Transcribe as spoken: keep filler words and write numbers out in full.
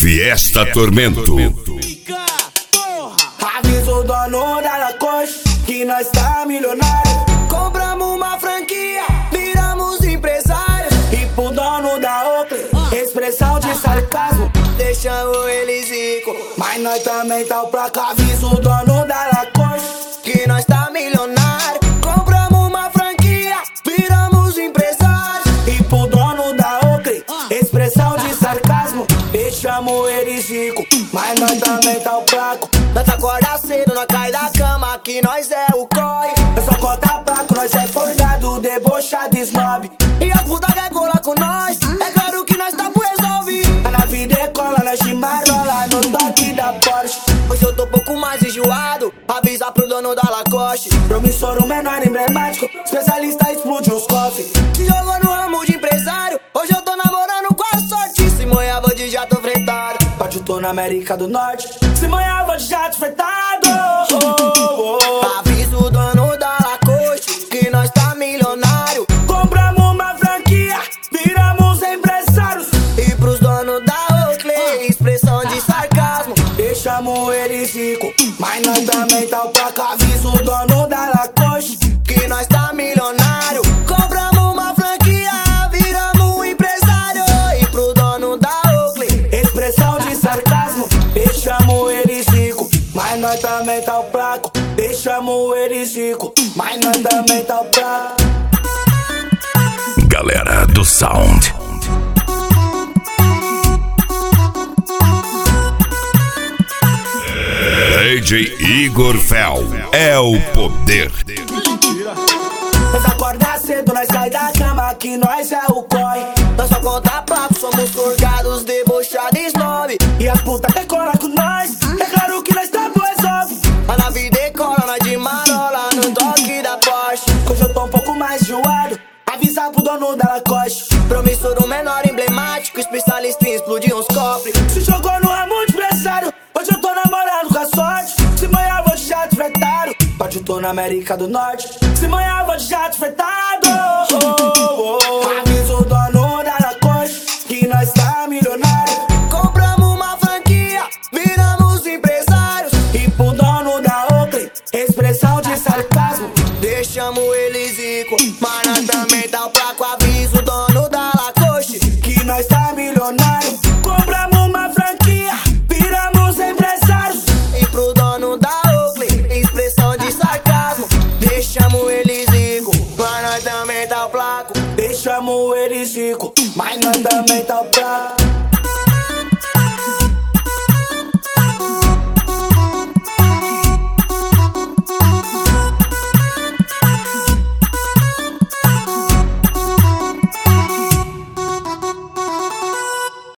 Fiesta Tormento. Avisa o dono da Lacoste que nós tá milionário. Compramos uma franquia, viramos empresários. E pro dono da Oakley, expressão de sarcasmo, deixamos eles ricos, mas nós também tá o placa. Avisa o dono da Lacoste que nós tá milionário. Compramos uma franquia, viramos empresários. E pro dono da Oakley, expressão de sarcasmo, deixamos eles ricos, mas nós também tá o placo. Nós acorda cedo, nós cai da cama, que nós é o corre. Nós só conta placo, nós é folgado, debochado, snob. E a puta quer colar com nós, é claro que nós tá por resolve. A nave decola, nós chimarola no toque da Porsche. Hoje eu tô um pouco mais enjoado, avisa pro dono da Lacoste. Promissor, um menor emblemático, especialista explode os cofres. Se jogou no ramo de empresário, hoje eu tô namorando com a sorte. Se manhava de jato fretado, pode tô na América do Norte. Se manhava de jato fretado, oh, oh. Avisa o dono da Lacoste que nós tá milionário. Compramos uma franquia, viramos empresários. E pros donos da Oakley, expressão de sarcasmo, deixamos eles ricos, mas nós também tá o placa. Avisa o dono da Lacoste que nós tá milionário. Compramos uma franquia, viramos empresário. E pro dono da Oakley, expressão de sarcasmo, deixamos eles ricos, mas nós também tá o placo. Deixamos eles ricos, mas nós também tá o placo. Galera do Sound. D J Igor Fel é o poder. Nós acorda cedo, nós sai da cama, que nós é o corre. Nós só conta placo, somos forgados, debochados, snob. E as putas que cola com nós, é claro que nós tá por resolve. A nave decola, nós de marola no toque da Porsche. Hoje eu tô um pouco mais enjoado, avisa pro dono da Lacoste. Promissor, um menor emblemático, especialista em explodir uns cofres. Se jogou no ramo de empresário, hoje eu tô namorando com a sorte. Se manhã vou de jato fretado, pode tô na América do Norte. Se manhã vou de jato fretado, oh, oh, oh. Avisa o dono da Lacoste que nós tá milionário.